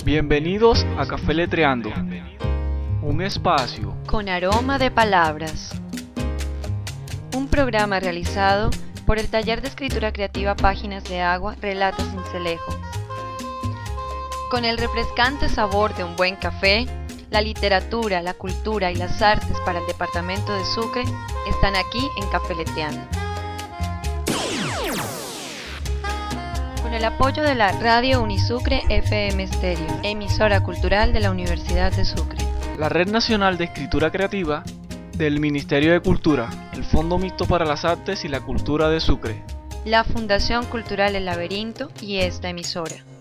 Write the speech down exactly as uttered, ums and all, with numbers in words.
Bienvenidos a Café Letreando, un espacio con aroma de palabras. Un programa realizado por el Taller de Escritura Creativa Páginas de Agua, Relata Sincelejo. Con el refrescante sabor de un buen café, la literatura, la cultura y las artes para el departamento de Sucre están aquí en Café Letreando. Con el apoyo de la Radio Unisucre F M Stereo, emisora cultural de la Universidad de Sucre. La Red Nacional de Escritura Creativa del Ministerio de Cultura, el Fondo Mixto para las Artes y la Cultura de Sucre, la Fundación Cultural El Laberinto y esta emisora.